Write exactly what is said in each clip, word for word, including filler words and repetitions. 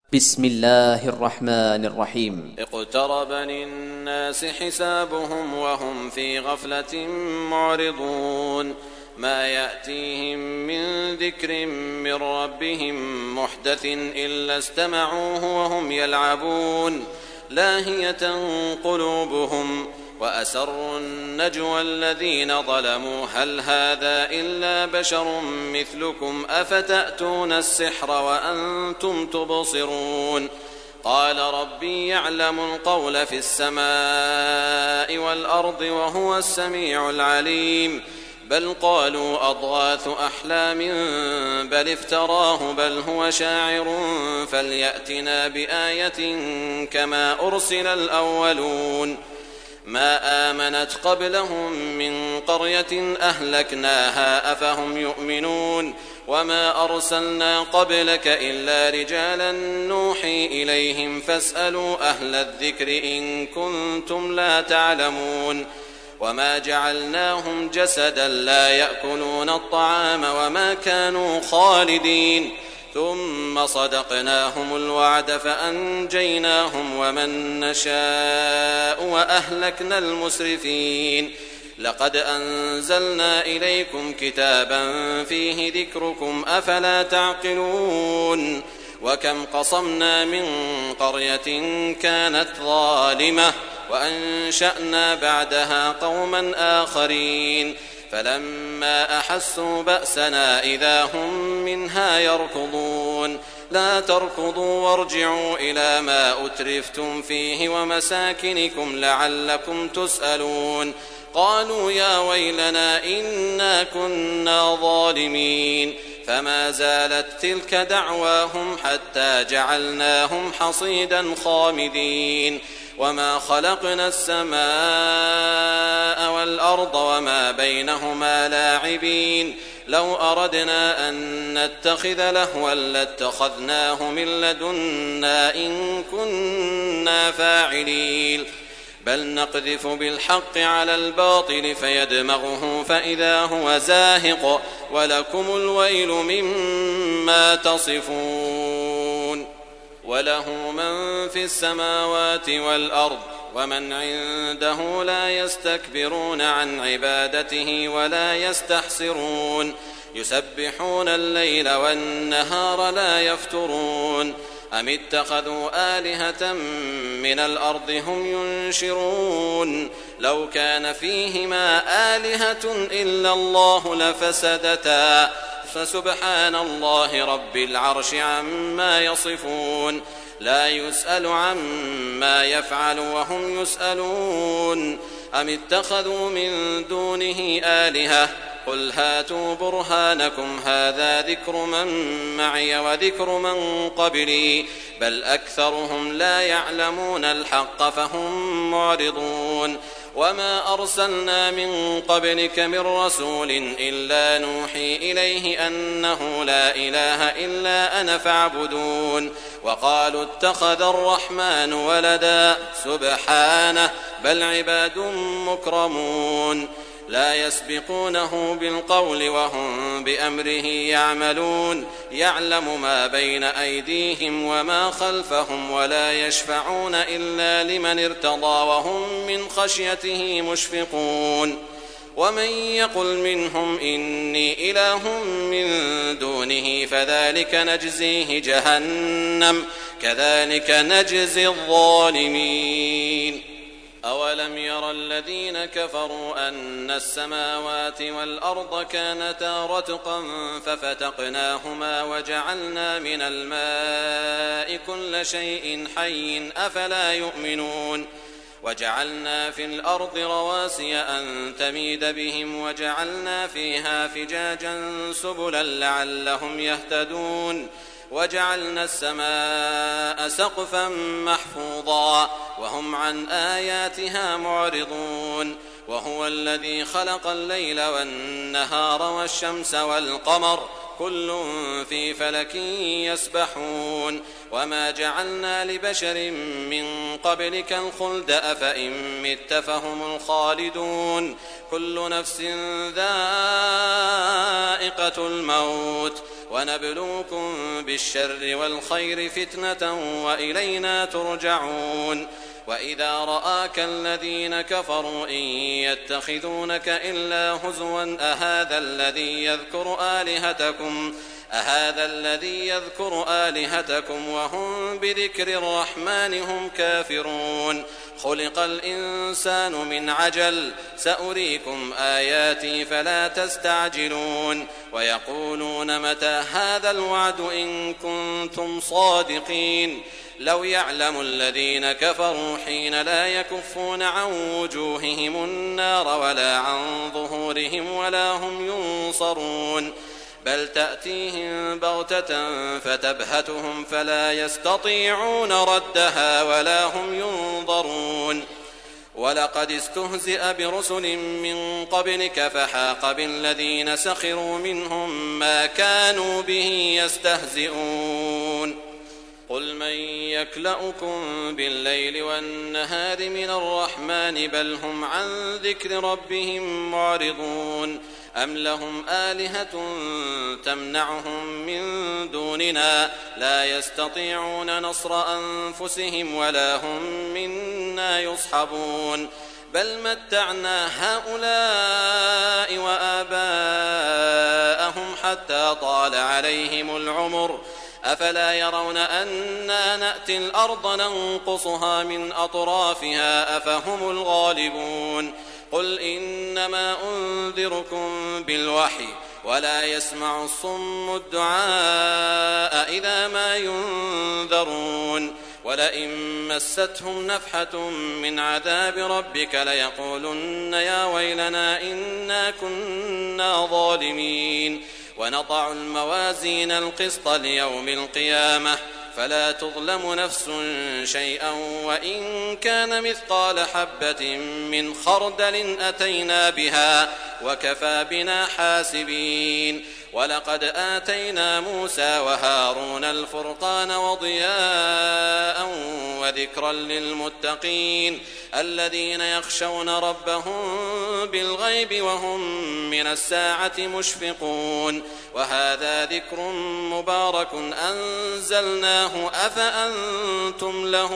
بسم الله الرحمن الرحيم. اقترب للناس حسابهم وهم في غفلة معرضون ما يأتيهم من ذكر من ربهم محدث إلا استمعوه وهم يلعبون لاهية قلوبهم وأسروا النجوى الذين ظلموا هل هذا إلا بشر مثلكم أفتأتون السحر وأنتم تبصرون قال ربي يعلم القول في السماء والأرض وهو السميع العليم بل قالوا أضغاث أحلام بل افتراه بل هو شاعر فليأتنا بآية كما أرسل الأولون ما آمنت قبلهم من قرية أهلكناها أفهم يؤمنون وما أرسلنا قبلك إلا رجالا نوحي إليهم فاسألوا أهل الذكر إن كنتم لا تعلمون وما جعلناهم جسدا لا يأكلون الطعام وما كانوا خالدين ثم صدقناهم الوعد فأنجيناهم ومن نشاء وأهلكنا المسرفين لقد أنزلنا إليكم كتابا فيه ذكركم أفلا تعقلون وكم قصمنا من قرية كانت ظالمة وأنشأنا بعدها قوما آخرين فلما أحسوا بأسنا إذا هم منها يركضون لا تركضوا وارجعوا إلى ما أترفتم فيه ومساكنكم لعلكم تسألون قالوا يا ويلنا إنا كنا ظالمين فما زالت تلك دعواهم حتى جعلناهم حصيدا خامدين وما خلقنا السماء والأرض وما بينهما لاعبين لو أردنا أن نتخذ لهوا لاتخذناه من لدنا إن كنا فاعلين بل نقذف بالحق على الباطل فيدمغه فإذا هو زاهق ولكم الويل مما تصفون وله من في السماوات والأرض ومن عنده لا يستكبرون عن عبادته ولا يستحسرون يسبحون الليل والنهار لا يفترون أم اتخذوا آلهة من الأرض هم ينشرون لو كان فيهما آلهة إلا الله لفسدتا فسبحان الله رب العرش عما يصفون لا يسأل عما يفعل وهم يسألون أم اتخذوا من دونه آلهة قل هاتوا برهانكم هذا ذكر من معي وذكر من قبلي بل أكثرهم لا يعلمون الحق فهم معرضون وما أرسلنا من قبلك من رسول إلا نوحي إليه أنه لا إله إلا أنا فاعبدون وقالوا اتخذ الرحمن ولدا سبحانه بل عباد مكرمون لا يسبقونه بالقول وهم بأمره يعملون يعلم ما بين أيديهم وما خلفهم ولا يشفعون إلا لمن ارتضى وهم من خشيته مشفقون ومن يقل منهم إني إله من دونه فذلك نجزيه جهنم كذلك نجزي الظالمين أولم ير الذين كفروا أن السماوات والأرض كانتا رتقا ففتقناهما وجعلنا من الماء كل شيء حي أفلا يؤمنون وجعلنا في الأرض رواسي أن تميد بهم وجعلنا فيها فجاجا سبلا لعلهم يهتدون وجعلنا السماء سقفا محفوظا وهم عن آياتها معرضون وهو الذي خلق الليل والنهار والشمس والقمر كل في فلك يسبحون وما جعلنا لبشر من قبلك الخلد أفإن مت فهم الخالدون كل نفس ذائقة الموت ونبلوكم بالشر والخير فتنة وإلينا ترجعون وإذا رآك الذين كفروا إن يتخذونك إلا هزوا أهذا الذي يذكر آلهتكم أهذا الذي يذكر آلهتكم وهم بذكر الرحمن هم كافرون خلق الإنسان من عجل سأريكم آياتي فلا تستعجلون ويقولون متى هذا الوعد إن كنتم صادقين لو يعلم الذين كفروا حين لا يكفون عن وجوههم النار ولا عن ظهورهم ولا هم ينصرون بل تأتيهم بغتة فتبهتهم فلا يستطيعون ردها ولا هم ينظرون ولقد استهزئ برسل من قبلك فحاق بالذين سخروا منهم ما كانوا به يستهزئون قل من يكلؤكم بالليل والنهار من الرحمن بل هم عن ذكر ربهم معرضون أم لهم آلهة تمنعهم من دوننا لا يستطيعون نصر أنفسهم ولا هم منا يصحبون بل متعنا هؤلاء وآباءهم حتى طال عليهم العمر أفلا يرون أنا نأتي الأرض ننقصها من أطرافها أفهم الغالبون قل إنما أنذركم بالوحي ولا يسمع الصم الدعاء إذا ما ينذرون ولئن مستهم نفحة من عذاب ربك ليقولن يا ويلنا إنا كنا ظالمين ونضع الموازين القسط ليوم القيامة فلا تظلم نفس شيئا وإن كان مثقال حبة من خردل أتينا بها وكفى بنا حاسبين ولقد آتينا موسى وهارون الفرقان وضياء وذكرا للمتقين الذين يخشون ربهم بالغيب وهم من الساعة مشفقون وهذا ذكر مبارك أنزلناه أفأنتم له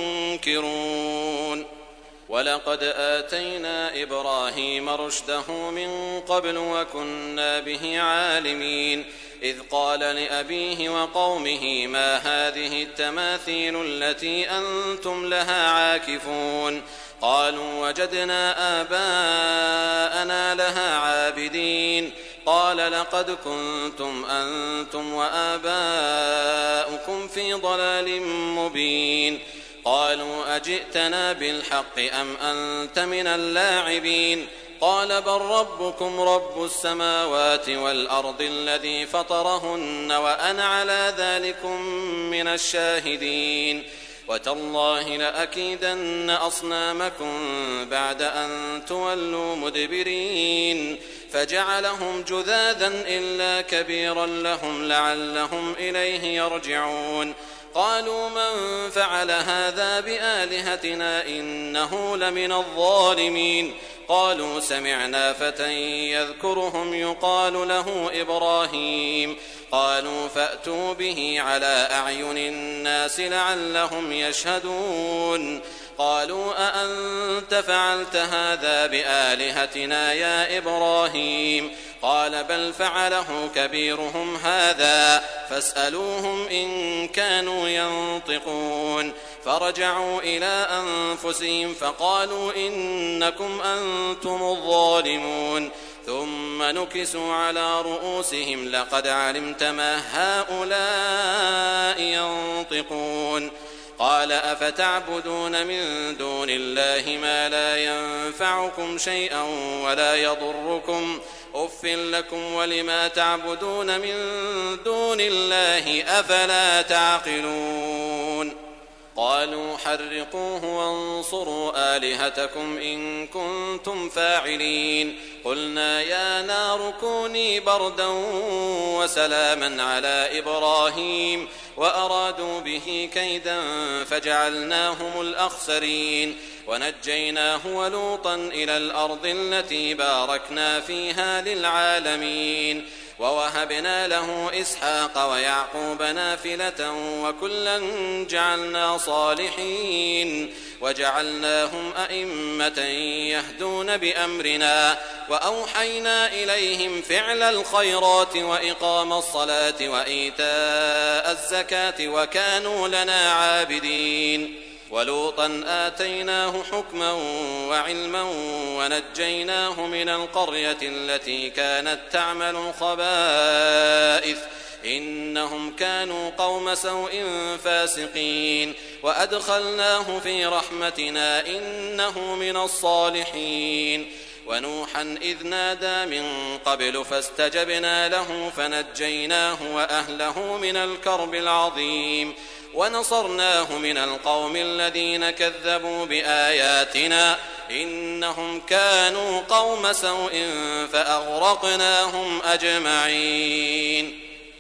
منكرون ولقد آتينا إبراهيم رشده من قبل وكنا به عالمين إذ قال لأبيه وقومه ما هذه التماثيل التي أنتم لها عاكفون قالوا وجدنا آباءنا لها عابدين قال لقد كنتم أنتم وآباؤكم في ضلال مبين قالوا أجئتنا بالحق أم أنت من اللاعبين قال بل ربكم رب السماوات والأرض الذي فطرهن وأنا على ذلكم من الشاهدين وتالله لأكيدن أصنامكم بعد أن تولوا مدبرين فجعلهم جذاذا إلا كبيرا لهم لعلهم إليه يرجعون قالوا من فعل هذا بآلهتنا إنه لمن الظالمين قالوا سمعنا فتى يذكرهم يقال له إبراهيم قالوا فأتوا به على أعين الناس لعلهم يشهدون قالوا أأنت فعلت هذا بآلهتنا يا إبراهيم قال بل فعله كبيرهم هذا فاسألوهم إن كانوا ينطقون فرجعوا إلى أنفسهم فقالوا إنكم أنتم الظالمون ثم نكسوا على رؤوسهم لقد علمت ما هؤلاء ينطقون قال أفتعبدون من دون الله ما لا ينفعكم شيئا ولا يضركم أف لكم ولما تعبدون من دون الله أفلا تعقلون قالوا حرقوه وانصروا آلهتكم إن كنتم فاعلين قلنا يا نار كوني بردا وسلاما على إبراهيم وأرادوا به كيدا فجعلناهم الأخسرين ونجيناه ولوطا إلى الأرض التي باركنا فيها للعالمين ووهبنا له إسحاق ويعقوب نافلة وكلا جعلنا صالحين وجعلناهم أئمة يهدون بأمرنا وأوحينا إليهم فعل الخيرات وإقام الصلاة وإيتاء الزكاة وكانوا لنا عابدين ولوطا آتيناه حكما وعلما ونجيناه من القرية التي كانت تعمل الخبائث إنهم كانوا قوم سوء فاسقين وأدخلناه في رحمتنا إنه من الصالحين ونوحا إذ نادى من قبل فاستجبنا له فنجيناه وأهله من الكرب العظيم ونصرناه من القوم الذين كذبوا بآياتنا إنهم كانوا قوم سوء فأغرقناهم أجمعين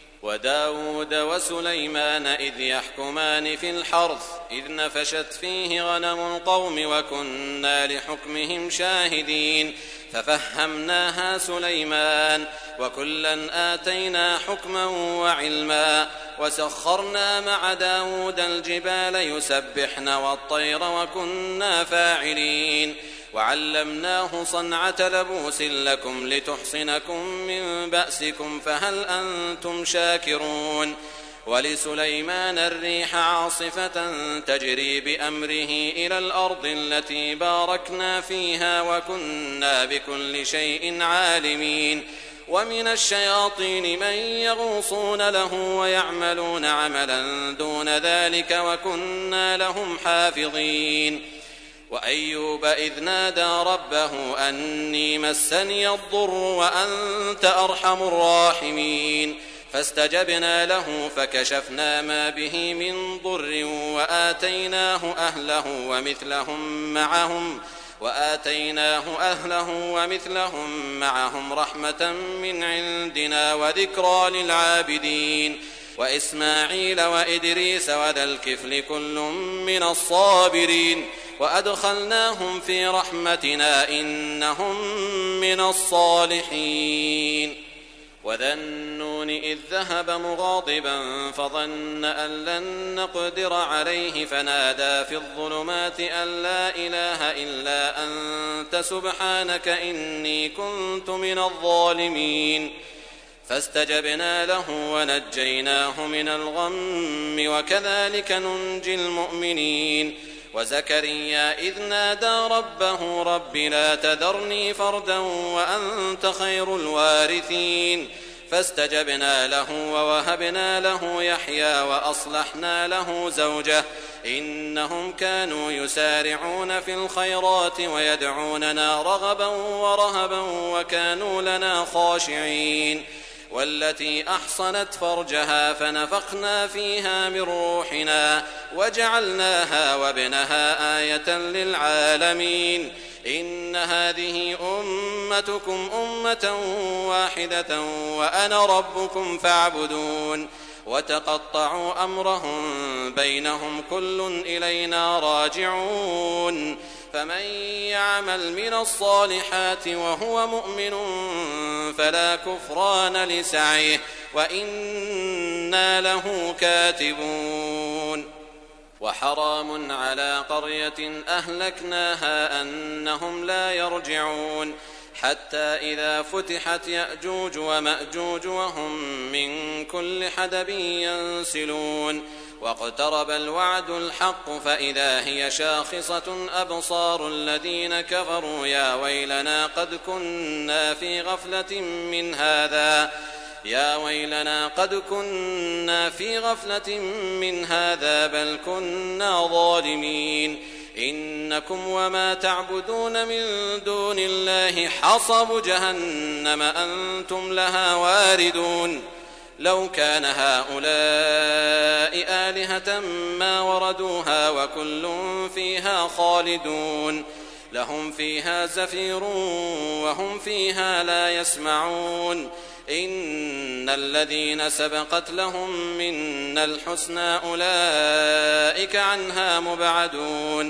وداود وسليمان إذ يحكمان في الحرث إذ نفشت فيه غنم القوم وكنا لحكمهم شاهدين ففهمناها سليمان وكلا آتينا حكما وعلما وسخرنا مع داود الجبال يسبحن والطير وكنا فاعلين وعلمناه صنعة لبوس لكم لتحصنكم من بأسكم فهل أنتم شاكرون ولسليمان الريح عاصفة تجري بأمره إلى الأرض التي باركنا فيها وكنا بكل شيء عالمين ومن الشياطين من يغوصون له ويعملون عملا دون ذلك وكنا لهم حافظين وأيوب إذ نادى ربه أني مسني الضر وأنت أرحم الراحمين فاستجبنا له فكشفنا ما به من ضر وآتيناه أهله ومثلهم معهم وآتيناه أهله ومثلهم معهم رحمة من عندنا وذكرى للعابدين وإسماعيل وإدريس وذا الكفل كل من الصابرين وأدخلناهم في رحمتنا إنهم من الصالحين وذا النون إذ ذهب مغاضبا فظن أن لن نقدر عليه فنادى في الظلمات أن لا إله إلا أنت سبحانك إني كنت من الظالمين فاستجبنا له ونجيناه من الغم وكذلك ننجي المؤمنين وزكريا إذ نادى ربه رب لا تذرني فردا وأنت خير الوارثين فاستجبنا له ووهبنا له يحيى وأصلحنا له زوجه إنهم كانوا يسارعون في الخيرات ويدعوننا رغبا ورهبا وكانوا لنا خاشعين والتي أحصنت فرجها فنفخنا فيها من روحنا وجعلناها وابنها آية للعالمين إن هذه أمتكم أمة واحدة وأنا ربكم فاعبدون وتقطعوا أمرهم بينهم كل إلينا راجعون فمن يعمل من الصالحات وهو مؤمن فلا كفران لسعيه وإنا له كاتبون وحرام على قرية أهلكناها أنهم لا يرجعون حتى إذا فتحت يأجوج ومأجوج وهم من كل حدب ينسلون واقترب الوعد الحق فإذا هي شاخصة أبصار الذين كفروا يا ويلنا قد كنا في غفلة من هذا يا ويلنا قد كنا في غفلة من هذا بل كنا ظالمين إنكم وما تعبدون من دون الله حصب جهنم أنتم لها واردون لو كان هؤلاء آلهة ما وردوها وكل فيها خالدون لهم فيها زفير وهم فيها لا يسمعون إن الذين سبقت لهم منا الحسنى أولئك عنها مبعدون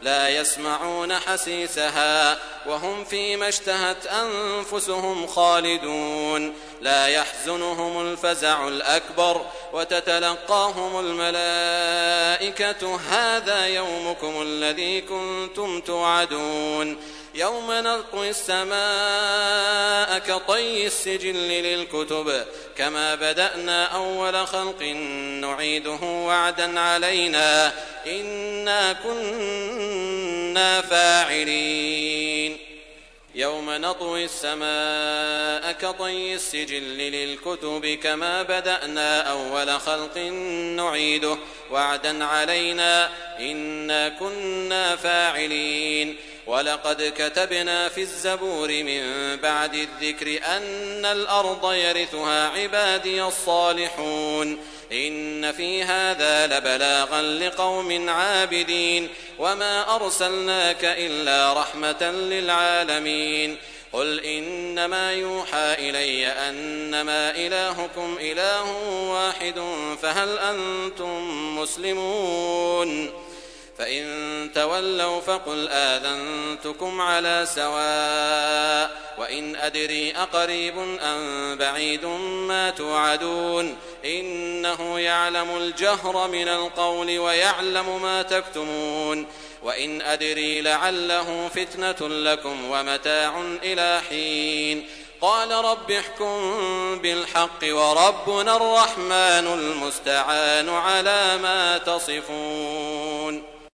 لا يسمعون حسيسها وهم فيما اشتهت أنفسهم خالدون لا يحزنهم الفزع الأكبر وتتلقاهم الملائكة هذا يومكم الذي كنتم توعدون يوم نطوي السماء كطي السجل للكتب كما بدأنا أول خلق نعيده وعدا علينا إنا كنا فاعلين يوم نطوي السماء كطي السجل للكتب كما بدأنا أول خلق نعيده وعدا علينا إنا كنا فاعلين ولقد كتبنا في الزبور من بعد الذكر أن الأرض يرثها عبادي الصالحون إن في هذا لبلاغا لقوم عابدين وما أرسلناك إلا رحمة للعالمين قل إنما يوحى إلي أنما إلهكم إله واحد فهل أنتم مسلمون فإن تولوا فقل آذنتكم على سواء وإن أدري أقريب أم بعيد ما توعدون إنه يعلم الجهر من القول ويعلم ما تكتمون وإن أدري لعله فتنة لكم ومتاع إلى حين قال رب احكم بالحق وربنا الرحمن المستعان على ما تصفون